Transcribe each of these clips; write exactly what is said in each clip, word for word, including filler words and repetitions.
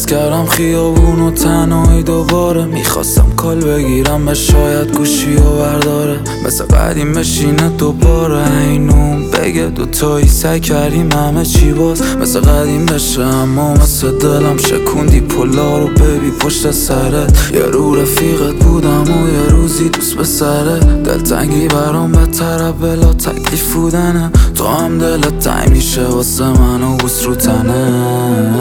عوض کردم خیابون و تنهایی دوباره. میخواستم کال بگیرم به شاید گوشی و برداره، مثل قدیم بشینه دوباره اینون بگه دوتایی سعی کردیم همه چی باز مثل قدیم بشه، اما مثل دلم شکوندی پلا رو ببی پشت سرت. یه رو رفیقت بودم و یه روزی دوست به سره، دلتنگی برام بدتره بلا تکلیف بودنه. تو هم دلت تنگ میشه واسه من و بوس رو تنت.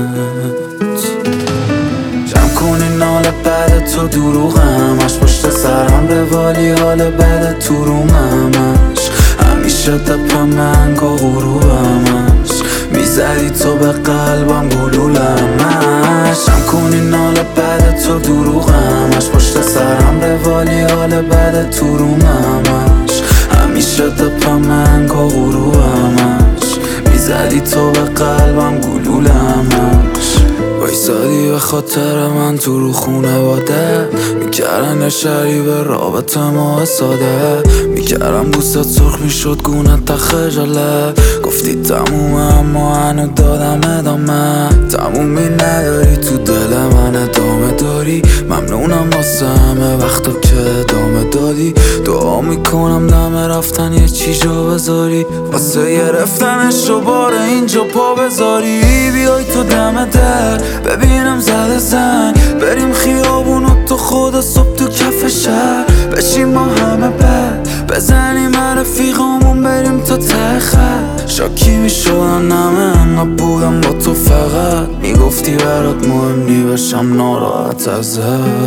جمع کنی نال بعد تو دروغ همش پشت سرم روالی حال بعد تو روم همش همیشه دپ من که غروبمش میزدی تو به قلبم گلولمش. جمع کنی نال بعد تو دروغ همش پشت سرم روالی حال بعد تو روم همش همیشه دپ من که غروبمش میزدی تو به قلبم گلولمش. وایسادی به خاطر من تو رو خونواده، میکردن شری به رابطه ما ساده، میکردم بوست سرخ میشد گونت تا خجالت. گفتی تمومه اما هنو دادم ادامه، تمومی نداری تو دل من ادامه داری. ممنونم واسه همه وقتا که ادامه دادی، دعا میکنم دم رفتن یه چی جا بذاری، واسه گرفتنش رو بار اینجا پا بذاری. بیای تو دم در ببینم زده زنگ، بریم خیابون و تو خود صبح تو کف شهر بشیم ما همه بد، بزنیم رفیقامون بریم تا ته خط. شاکی میشدن همه انقدر بودم با تو فقط میگفتی برات مهم نی بشم ناراحت ازت.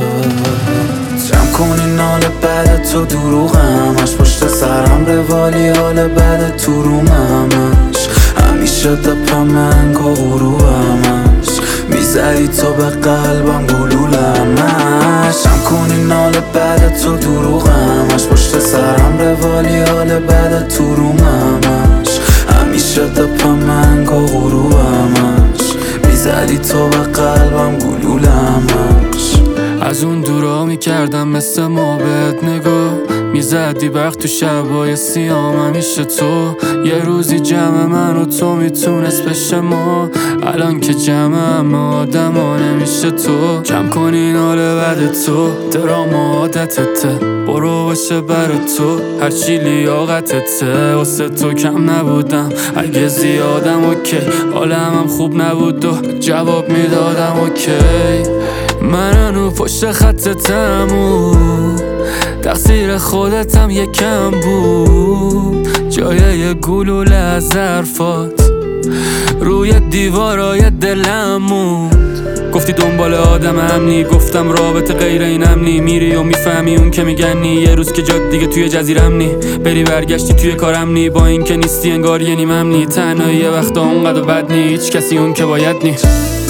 جمع کنی نال بعد تو دروغ همش پشت سرم روالی حال بعد تو روم همش همیشه دپ من که غروبمش میزدی تو به قلبم گلولمش. جمع کنی نال بعد تو دروغ همش پشت سرم روالی حال بعد تو روم همش همیشه دپ من که غروبمش میزدی تو به قلبم گلولمش. از اون دورا میکردم مثل ما بهت نگاه، میزدی وقت تو شبای سیام همیشه تو. یه روزی جمع من و تو میتونست بشه ما، الان که جمع همه آدم ها نمیشه تو. جمع کنی ناله بعد تو دراما عادتته، برو باشه برا تو هرچی لیاقتته. واسه تو کم نبودم اگه زیادم اوکی، حالم هم خوب نبود و جواب میدادم اوکی. من هنو پشت خطتم و تقصیر خودتم یکم بود، جای یه گلوله از حرفات روی دیوارای دلم موند. گفتی دنبال آدم امنی، گفتم رابطه غیر این امنی، میری و میفهمی اون که میگنی یه روز که جاد دیگه توی جزیرم نی، بری برگشتی توی کارم نی، با این که نیستی انگار یه نیم امنی. تنهایی یه وقتا اونقدر بد نی، هیچ کسی اون که باید نی.